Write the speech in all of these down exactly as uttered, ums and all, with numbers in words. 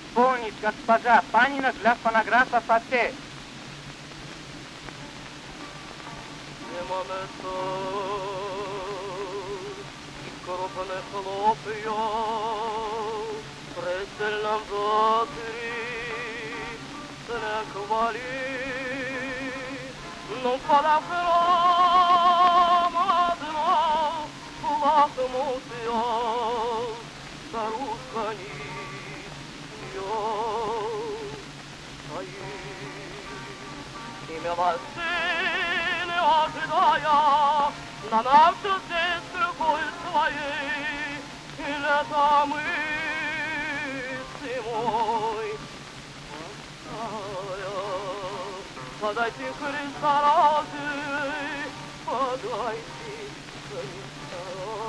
исполнить госпожа Панина для фонографа Фате. Крупных хлопьев пристальном взоре снег валит, но под окном одна лохмутая старушка нищая стоит. И милостыни ожидая, на нам все здесь рукой своей, и лето мысли мой оставя. Подайте Христа ради, подайте Христа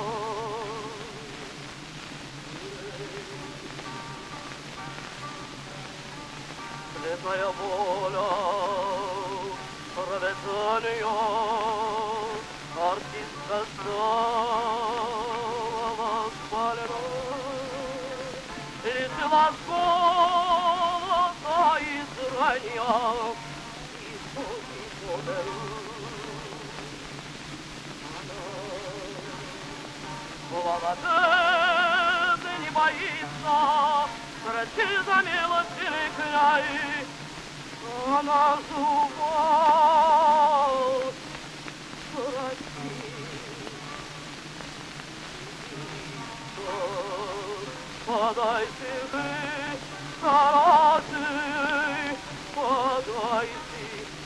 ради. Святая воля рвется артистка стала воспалена, лишила голоса из ранья и сотни подару. Молодец не боится, врачи за милостивый край, она зубов подайте вы, старцы, подайте